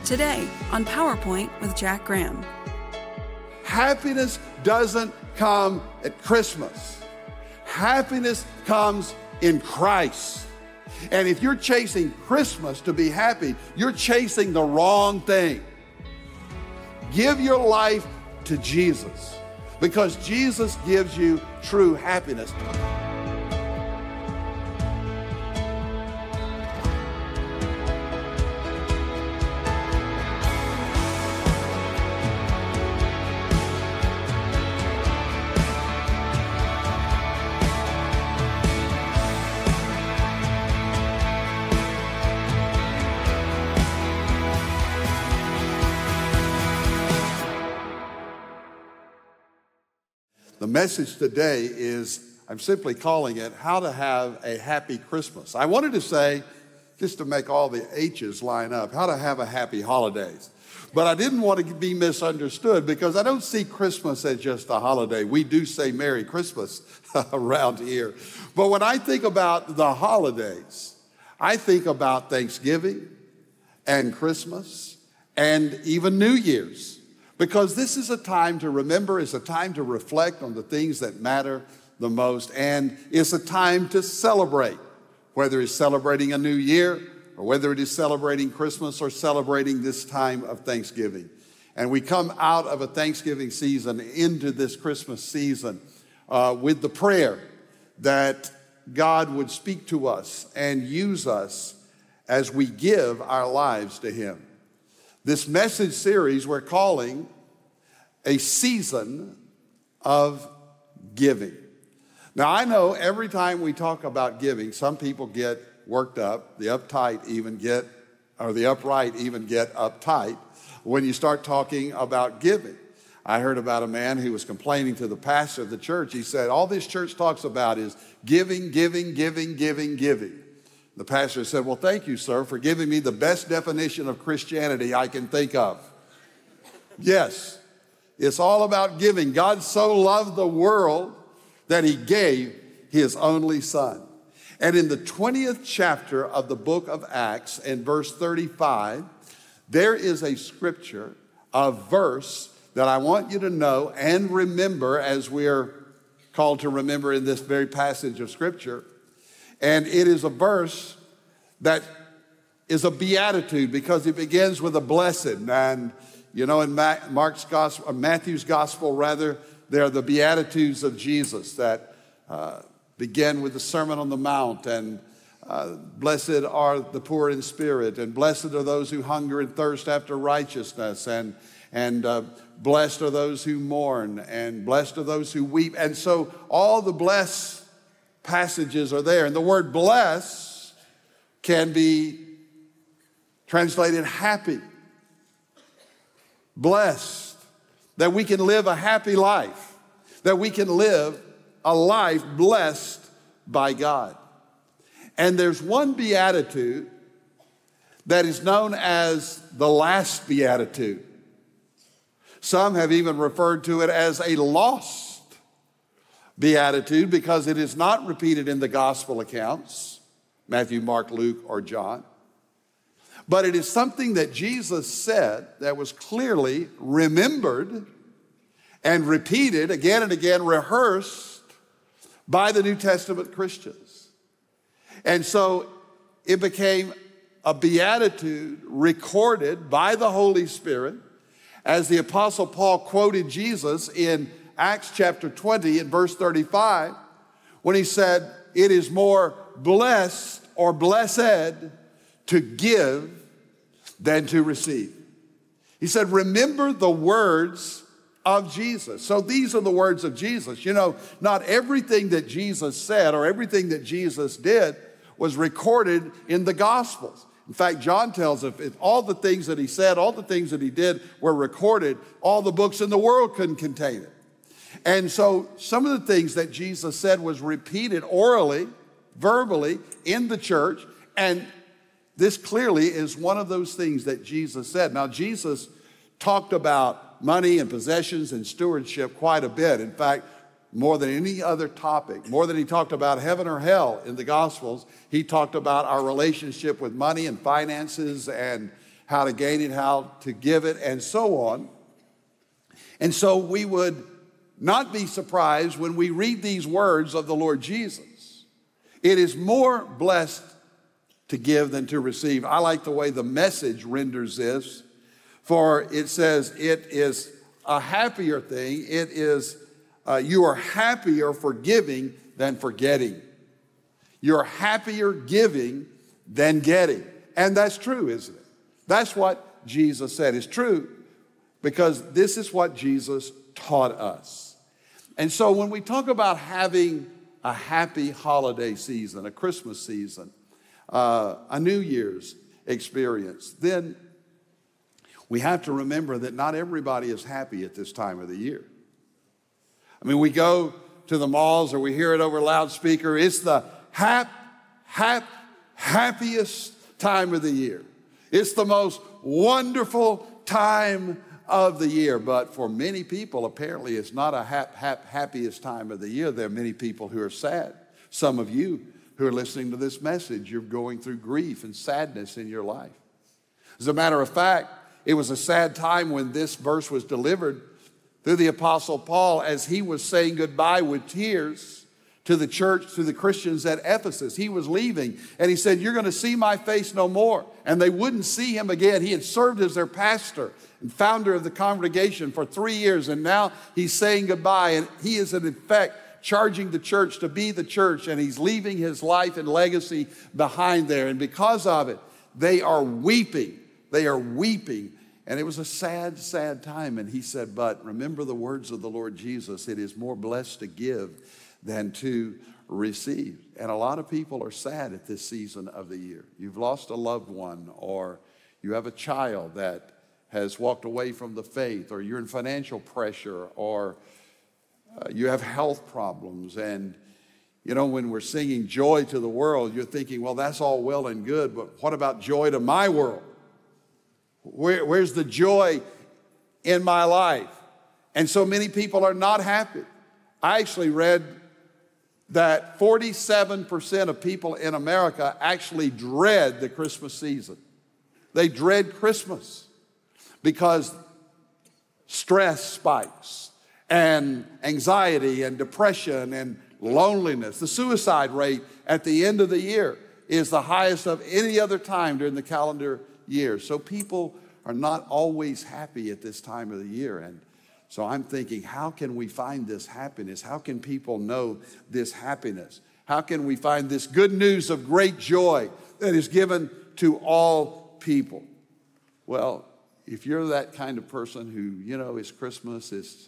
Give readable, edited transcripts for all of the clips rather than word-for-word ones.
Today on PowerPoint with Jack Graham. Happiness doesn't come at Christmas. Happiness comes in Christ. And if you're chasing Christmas to be happy, you're chasing the wrong thing. Give your life to Jesus, because Jesus gives you true happiness. The message today is, I'm simply calling it, How to Have a Happy Christmas. I wanted to say, just to make all the H's line up, how to have a happy holidays. But I didn't want to be misunderstood, because I don't see Christmas as just a holiday. We do say Merry Christmas around here. But when I think about the holidays, I think about Thanksgiving and Christmas and even New Year's. Because this is a time to remember, it's a time to reflect on the things that matter the most, and it's a time to celebrate, whether it's celebrating a new year, or whether it is celebrating Christmas or celebrating this time of Thanksgiving. And we come out of a Thanksgiving season into this Christmas season with the prayer that God would speak to us and use us as we give our lives to Him. This message series we're calling A Season of Giving. Now, I know every time we talk about giving, some people get worked up, the upright even get uptight when you start talking about giving. I heard about a man who was complaining to the pastor of the church. He said, all this church talks about is giving, giving, giving, giving, giving. The pastor said, well, thank you, sir, for giving me the best definition of Christianity I can think of. Yes, it's all about giving. God so loved the world that He gave His only Son. And in the 20th chapter of the book of Acts, in verse 35, there is a scripture, a verse that I want you to know and remember, as we're called to remember in this very passage of scripture. And it is a verse that is a beatitude, because it begins with a blessed. And, you know, in Matthew's gospel, there are the beatitudes of Jesus that begin with the Sermon on the Mount. And blessed are the poor in spirit, and blessed are those who hunger and thirst after righteousness, and blessed are those who mourn, and blessed are those who weep. And so all the blessed passages are there. And the word bless can be translated happy. Blessed, that we can live a happy life, that we can live a life blessed by God. And there's one beatitude that is known as the last beatitude. Some have even referred to it as a lost beatitude, because it is not repeated in the gospel accounts, Matthew, Mark, Luke, or John. But it is something that Jesus said that was clearly remembered and repeated again and again, rehearsed by the New Testament Christians. And so it became a beatitude recorded by the Holy Spirit, as the Apostle Paul quoted Jesus in Acts chapter 20 and verse 35, when he said, it is more blessed or blessed to give than to receive. He said, remember the words of Jesus. So these are the words of Jesus. You know, not everything that Jesus said or everything that Jesus did was recorded in the Gospels. In fact, John tells us if all the things that He said, all the things that He did were recorded, all the books in the world couldn't contain it. And so some of the things that Jesus said was repeated orally, verbally in the church. And this clearly is one of those things that Jesus said. Now, Jesus talked about money and possessions and stewardship quite a bit. In fact, more than any other topic, more than He talked about heaven or hell in the Gospels, He talked about our relationship with money and finances and how to gain it, how to give it, and so on. And so we would not be surprised when we read these words of the Lord Jesus. It is more blessed to give than to receive. I like the way the Message renders this, for it says it is a happier thing. It is, you are happier for giving than for getting. You're happier giving than getting. And that's true, isn't it? That's what Jesus said is true, because this is what Jesus taught us. And so when we talk about having a happy holiday season, a Christmas season, a New Year's experience, then we have to remember that not everybody is happy at this time of the year. I mean, we go to the malls or we hear it over a loudspeaker. It's the happiest time of the year. It's the most wonderful time of the year. But for many people, apparently, it's not a happiest time of the year. There are many people who are sad. Some of you who are listening to this message, you're going through grief and sadness in your life. As a matter of fact, it was a sad time when this verse was delivered through the Apostle Paul as he was saying goodbye with tears to the church, to the Christians at Ephesus. He was leaving, and he said, "You're going to see my face no more." And they wouldn't see him again. He had served as their pastor and founder of the congregation for 3 years, and now he's saying goodbye, and he is in effect charging the church to be the church, and he's leaving his life and legacy behind there. And because of it, they are weeping. They are weeping. And it was a sad, sad time. And he said, but remember the words of the Lord Jesus, it is more blessed to give than to receive. And a lot of people are sad at this season of the year. You've lost a loved one, or you have a child that has walked away from the faith, or you're in financial pressure, or you have health problems. And you know, when we're singing joy to the world, you're thinking, well, that's all well and good, but what about joy to my world? Where's the joy in my life? And so many people are not happy. I actually read that 47% of people in America actually dread the Christmas season. They dread Christmas because stress spikes and anxiety and depression and loneliness. The suicide rate at the end of the year is the highest of any other time during the calendar year. So people are not always happy at this time of the year. And so I'm thinking, how can we find this happiness? How can people know this happiness? How can we find this good news of great joy that is given to all people? Well, if you're that kind of person who, you know, it's Christmas, it's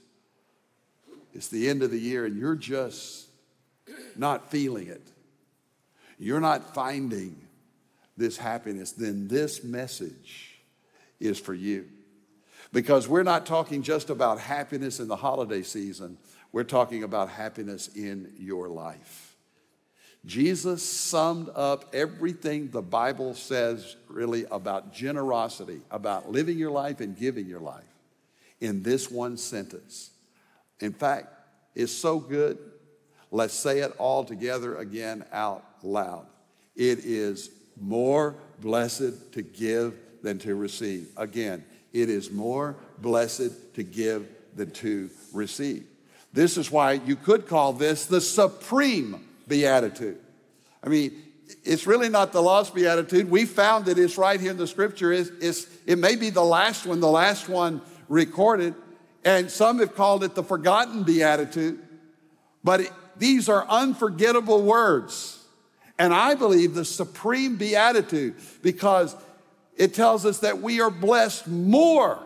the end of the year, and you're just not feeling it, you're not finding this happiness, then this message is for you. Because we're not talking just about happiness in the holiday season, we're talking about happiness in your life. Jesus summed up everything the Bible says really about generosity, about living your life and giving your life in this one sentence. In fact, it's so good, let's say it all together again out loud. It is more blessed to give than to receive. Again, it is more blessed to give than to receive. This is why you could call this the supreme beatitude. I mean, it's really not the lost beatitude. We found that it's right here in the scripture. It may be the last one recorded, and some have called it the forgotten beatitude. But these are unforgettable words. And I believe the supreme beatitude, because it tells us that we are blessed more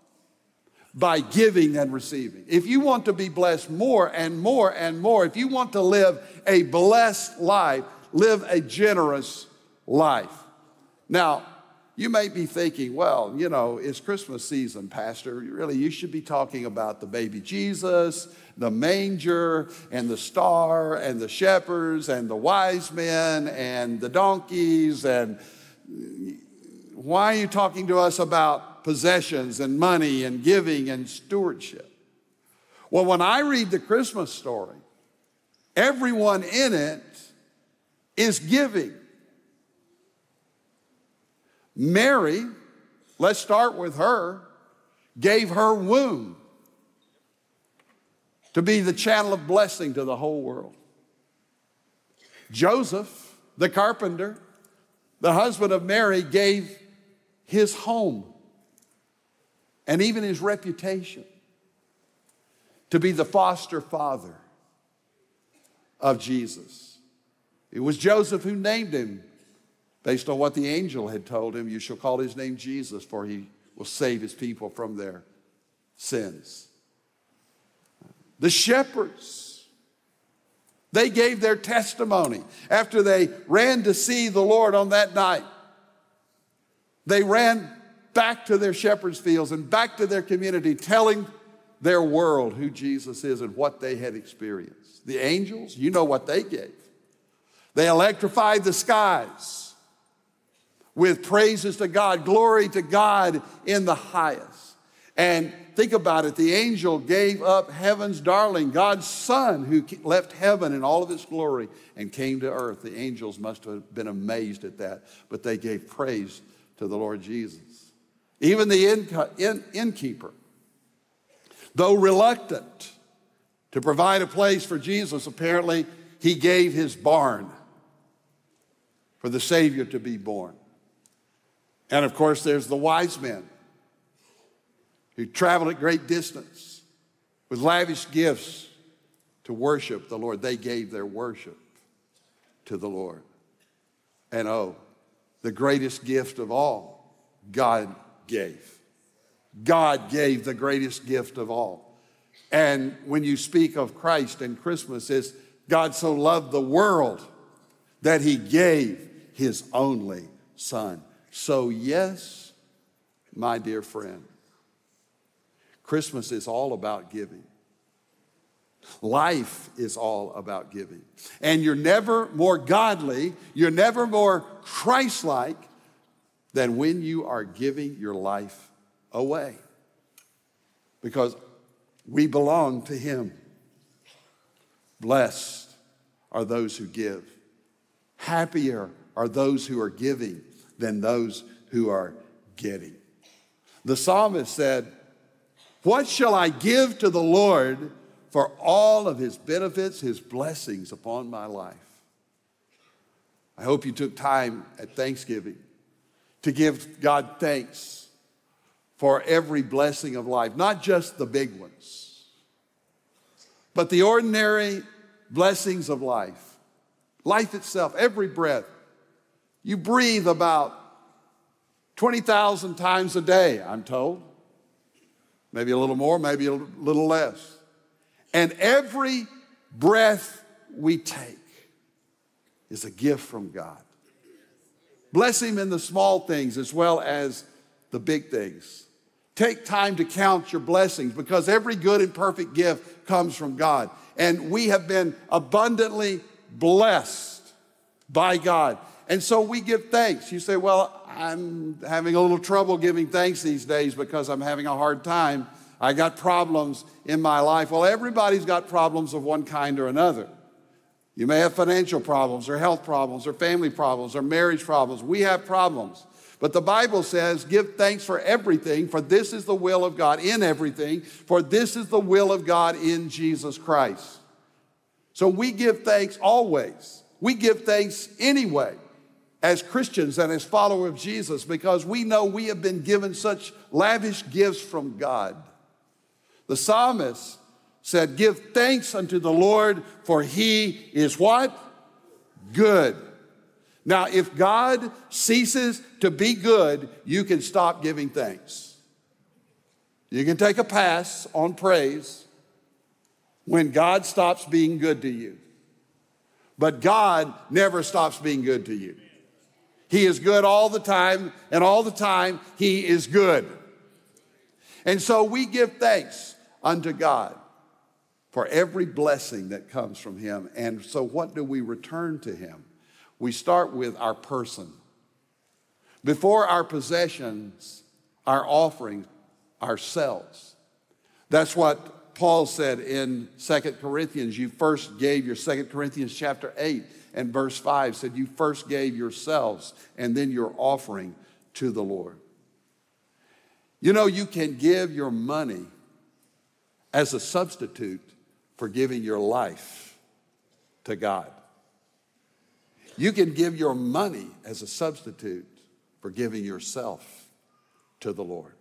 by giving than receiving. If you want to be blessed more and more and more, if you want to live a blessed life, live a generous life. Now, you may be thinking, well, you know, it's Christmas season, Pastor. Really, you should be talking about the baby Jesus, the manger, and the star, and the shepherds, and the wise men, and the donkeys, and why are you talking to us about possessions and money and giving and stewardship? Well, when I read the Christmas story, everyone in it is giving. Mary let's start with her, gave her womb to be the channel of blessing to the whole world. Joseph, the carpenter, the husband of Mary, gave his home and even his reputation to be the foster father of Jesus. It was Joseph who named him based on what the angel had told him. You shall call his name Jesus, for he will save his people from their sins. The shepherds, they gave their testimony after they ran to see the Lord on that night. They ran back to their shepherds' fields and back to their community, telling their world who Jesus is and what they had experienced. The angels, you know what they gave. They electrified the skies with praises to God, glory to God in the highest. And think about it, the angel gave up heaven's darling, God's son, who left heaven in all of its glory and came to earth. The angels must have been amazed at that, but they gave praise to the Lord Jesus. Even the innkeeper, though reluctant to provide a place for Jesus, apparently he gave his barn for the Savior to be born. And of course, there's the wise men who traveled at great distance with lavish gifts to worship the Lord. They gave their worship to the Lord. And oh, the greatest gift of all, God gave. God gave the greatest gift of all. And when you speak of Christ and Christmas, it's God so loved the world that he gave his only son. So yes, my dear friend, Christmas is all about giving. Life is all about giving. And you're never more godly, you're never more Christ-like than when you are giving your life away. Because we belong to him. Blessed are those who give. Happier are those who are giving than those who are getting. The psalmist said, "What shall I give to the Lord for all of his benefits, his blessings upon my life?" I hope you took time at Thanksgiving to give God thanks for every blessing of life, not just the big ones, but the ordinary blessings of life. Life itself, every breath. You breathe about 20,000 times a day, I'm told. Maybe a little more, maybe a little less. And every breath we take is a gift from God. Bless him in the small things as well as the big things. Take time to count your blessings, because every good and perfect gift comes from God. And we have been abundantly blessed by God. And so we give thanks. You say, "Well, I'm having a little trouble giving thanks these days because I'm having a hard time. I got problems in my life." Well, everybody's got problems of one kind or another. You may have financial problems or health problems or family problems or marriage problems. We have problems. But the Bible says, "Give thanks for everything, for this is the will of God in everything, for this is the will of God in Jesus Christ." So we give thanks always. We give thanks anyway as Christians and as followers of Jesus, because we know we have been given such lavish gifts from God. The psalmist said, "Give thanks unto the Lord, for he is" what? Good. Now, if God ceases to be good, you can stop giving thanks. You can take a pass on praise when God stops being good to you. But God never stops being good to you. He is good all the time, and all the time he is good. And so we give thanks unto God for every blessing that comes from him. And so what do we return to him? We start with our person. Before our possessions, our offerings, ourselves. That's what Paul said in 2 Corinthians. You first gave your 2 Corinthians chapter 8 and verse 5 said you first gave yourselves and then your offering to the Lord. You know, you can give your money as a substitute for giving your life to God. You can give your money as a substitute for giving yourself to the Lord.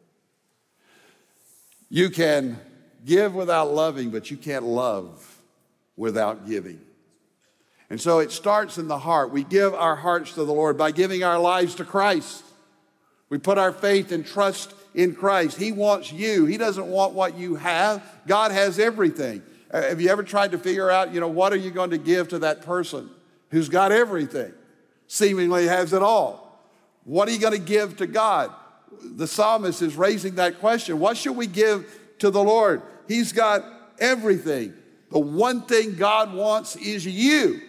You can give without loving, but you can't love without giving. And so it starts in the heart. We give our hearts to the Lord by giving our lives to Christ. We put our faith and trust in Christ. He wants you. He doesn't want what you have. God has everything. Have you ever tried to figure out, what are you going to give to that person who's got everything, seemingly has it all? What are you going to give to God? The psalmist is raising that question. What should we give to the Lord? He's got everything. The one thing God wants is you.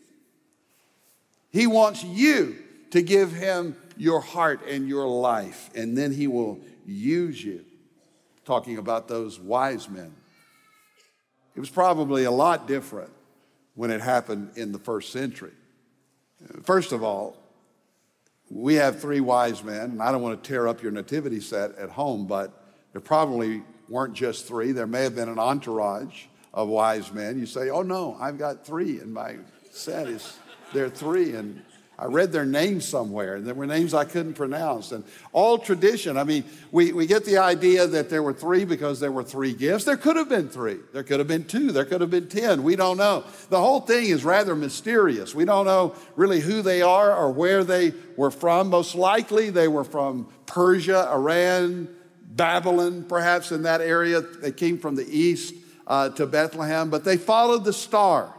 He wants you to give him your heart and your life, and then he will use you. Talking about those wise men. It was probably a lot different when it happened in the first century. First of all, we have three wise men, and I don't want to tear up your nativity set at home, but there probably weren't just three. There may have been an entourage of wise men. You say, oh no, I've got three in my set. There are three, and I read their names somewhere, and there were names I couldn't pronounce. And all tradition, we get the idea that there were three because there were three gifts. There could have been three. There could have been two. There could have been 10. We don't know. The whole thing is rather mysterious. We don't know really who they are or where they were from. Most likely they were from Persia, Iran, Babylon, perhaps in that area. They came from the east to Bethlehem, but they followed the star.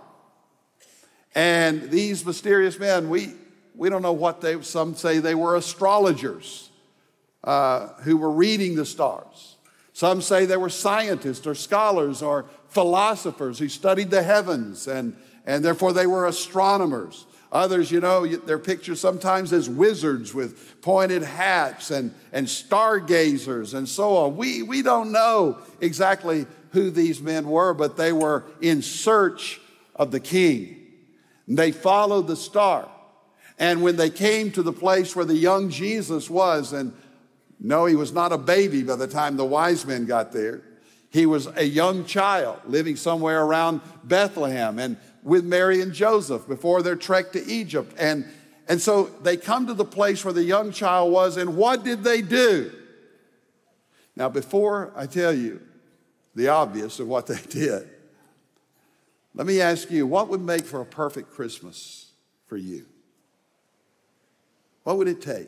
And these mysterious men, we don't know what some say they were astrologers who were reading the stars. Some say they were scientists or scholars or philosophers who studied the heavens, and therefore they were astronomers. Others, they're pictured sometimes as wizards with pointed hats and stargazers and so on. We don't know exactly who these men were, but they were in search of the king. They followed the star. And when they came to the place where the young Jesus was, and no, he was not a baby by the time the wise men got there. He was a young child living somewhere around Bethlehem and with Mary and Joseph before their trek to Egypt. And so they come to the place where the young child was, and what did they do? Now, before I tell you the obvious of what they did, let me ask you, what would make for a perfect Christmas for you? What would it take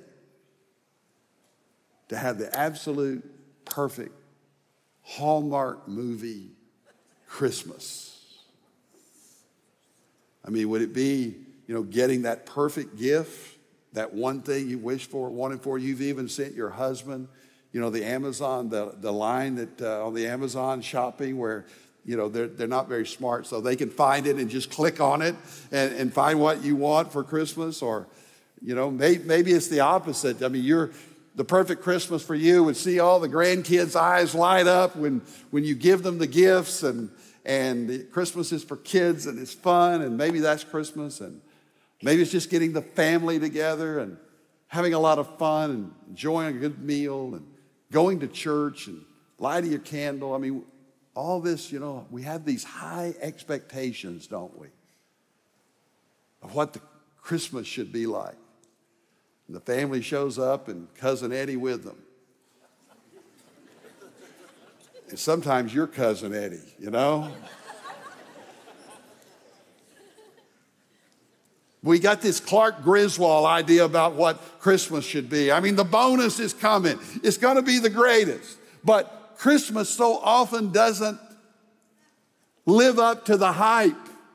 to have the absolute perfect Hallmark movie Christmas? Would it be, getting that perfect gift, that one thing you wished for, wanted for? You've even sent your husband, the Amazon, the line that on the Amazon shopping where, they're not very smart, so they can find it and just click on it and find what you want for Christmas. Or, maybe it's the opposite. The perfect Christmas for you would see all the grandkids' eyes light up when you give them the gifts, and Christmas is for kids and it's fun, and maybe that's Christmas, and maybe it's just getting the family together and having a lot of fun and enjoying a good meal and going to church and lighting your candle. All this, we have these high expectations, don't we, of what the Christmas should be like. And the family shows up and Cousin Eddie with them. And sometimes you're Cousin Eddie, We got this Clark Griswold idea about what Christmas should be. The bonus is coming. It's going to be the greatest. But Christmas so often doesn't live up to the hype.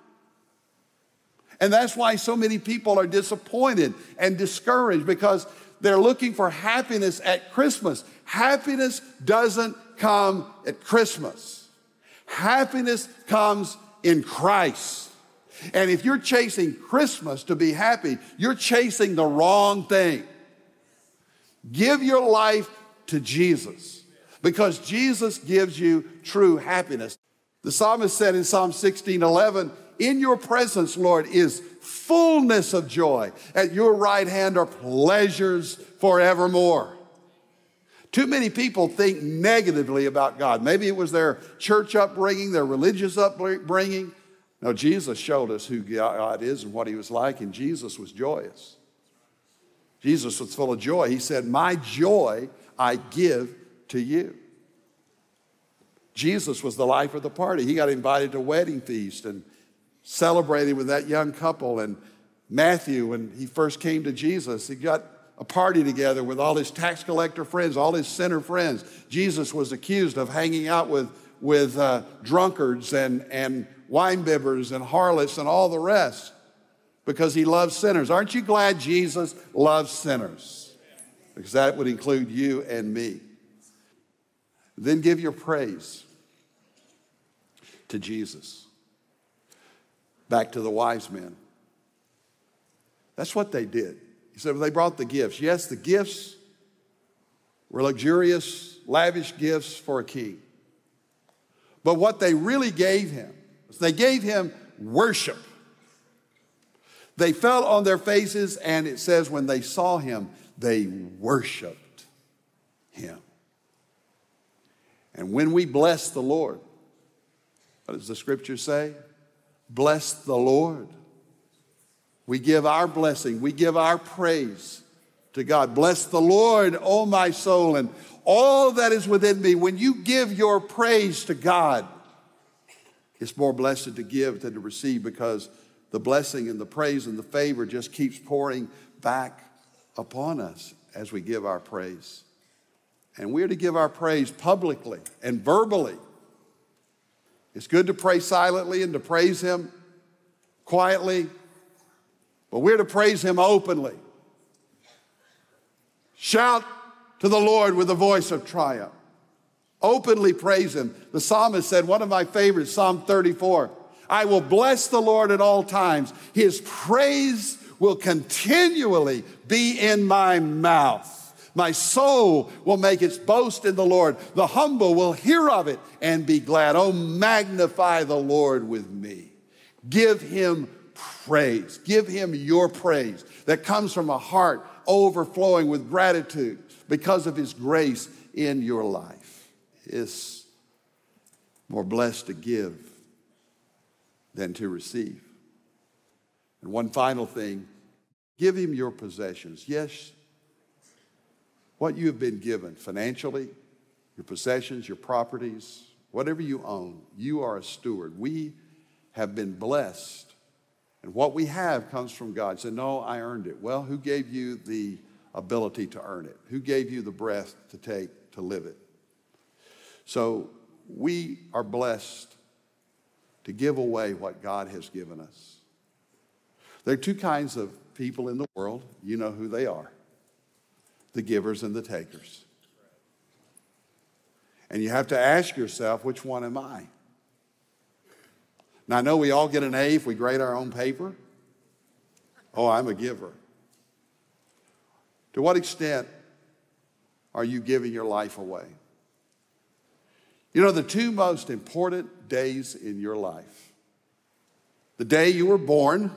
And that's why so many people are disappointed and discouraged, because they're looking for happiness at Christmas. Happiness doesn't come at Christmas. Happiness comes in Christ. And if you're chasing Christmas to be happy, you're chasing the wrong thing. Give your life to Jesus, because Jesus gives you true happiness. The psalmist said in Psalm 16:11, in your presence, Lord, is fullness of joy. At your right hand are pleasures forevermore. Too many people think negatively about God. Maybe it was their church upbringing, their religious upbringing. No, Jesus showed us who God is and what he was like, and Jesus was joyous. Jesus was full of joy. He said, my joy I give to you. Jesus was the life of the party. He got invited to a wedding feast and celebrated with that young couple. And Matthew, when he first came to Jesus, he got a party together with all his tax collector friends, all his sinner friends. Jesus was accused of hanging out with drunkards and wine bibbers and harlots and all the rest because he loves sinners. Aren't you glad Jesus loves sinners? Because that would include you and me. Then give your praise to Jesus. Back to the wise men. That's what they did. He said, well, they brought the gifts. Yes, the gifts were luxurious, lavish gifts for a king. But what they really gave him was they gave him worship. They fell on their faces, and it says when they saw him, they worshiped him. And when we bless the Lord, what does the scripture say? Bless the Lord. We give our blessing, we give our praise to God. Bless the Lord, O my soul, and all that is within me. When you give your praise to God, it's more blessed to give than to receive, because the blessing and the praise and the favor just keeps pouring back upon us as we give our praise. And we're to give our praise publicly and verbally. It's good to pray silently and to praise him quietly, but we're to praise him openly. Shout to the Lord with a voice of triumph. Openly praise him. The psalmist said, one of my favorites, Psalm 34, I will bless the Lord at all times. His praise will continually be in my mouth. My soul will make its boast in the Lord. The humble will hear of it and be glad. Oh, magnify the Lord with me. Give him praise. Give him your praise that comes from a heart overflowing with gratitude because of his grace in your life. It's more blessed to give than to receive. And one final thing, give him your possessions. Yes, what you have been given financially, your possessions, your properties, whatever you own, you are a steward. We have been blessed, and what we have comes from God. So no, I earned it. Well, who gave you the ability to earn it? Who gave you the breath to take to live it? So we are blessed to give away what God has given us. There are two kinds of people in the world. You know who they are. The givers and the takers. And you have to ask yourself, which one am I? Now, I know we all get an A if we grade our own paper. Oh, I'm a giver. To what extent are you giving your life away? You know, the two most important days in your life, the day you were born,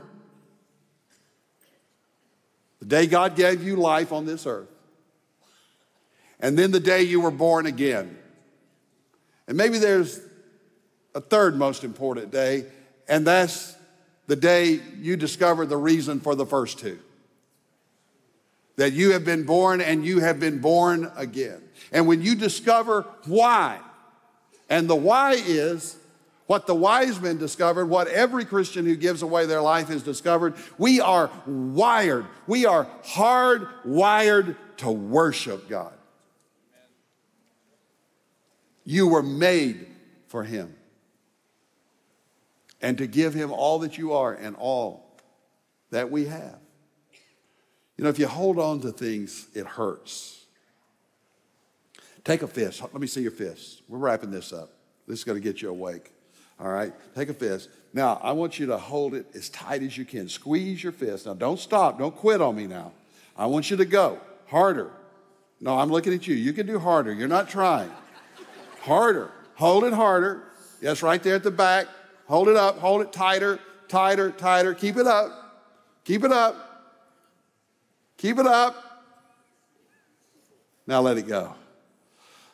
the day God gave you life on this earth, and then the day you were born again. And maybe there's a third most important day, and that's the day you discover the reason for the first two. That you have been born and you have been born again. And when you discover why, and the why is what the wise men discovered, what every Christian who gives away their life has discovered, we are wired, we are hardwired to worship God. You were made for him. And to give him all that you are and all that we have. You know, if you hold on to things, it hurts. Take a fist. Let me see your fist. We're wrapping this up. This is going to get you awake. All right? Take a fist. Now, I want you to hold it as tight as you can. Squeeze your fist. Now, don't stop. Don't quit on me now. I want you to go harder. No, I'm looking at you. You can do harder. You're not trying. Harder. Hold it harder. Yes, right there at the back. Hold it up. Hold it tighter, tighter, tighter. Keep it up. Keep it up. Keep it up. Now let it go.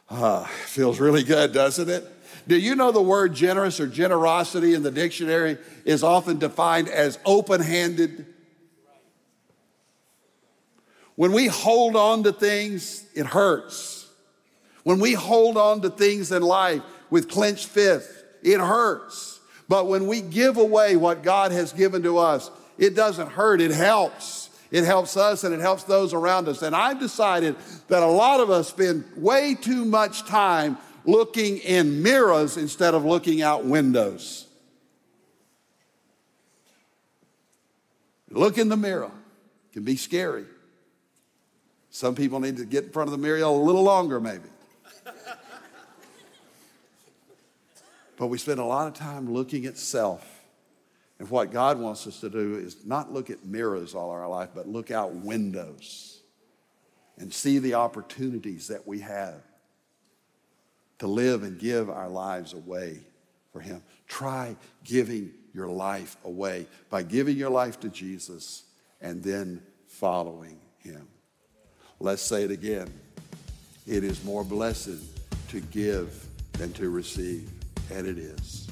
Feels really good, doesn't it? Do you know the word generous or generosity in the dictionary is often defined as open-handed? When we hold on to things, it hurts. When we hold on to things in life with clenched fists, it hurts. But when we give away what God has given to us, it doesn't hurt, it helps. It helps us and it helps those around us. And I've decided that a lot of us spend way too much time looking in mirrors instead of looking out windows. Look in the mirror. It can be scary. Some people need to get in front of the mirror a little longer maybe. But we spend a lot of time looking at self. And what God wants us to do is not look at mirrors all our life, but look out windows and see the opportunities that we have to live and give our lives away for Him. Try giving your life away by giving your life to Jesus and then following Him. Let's say it again. It is more blessed to give than to receive, and it is.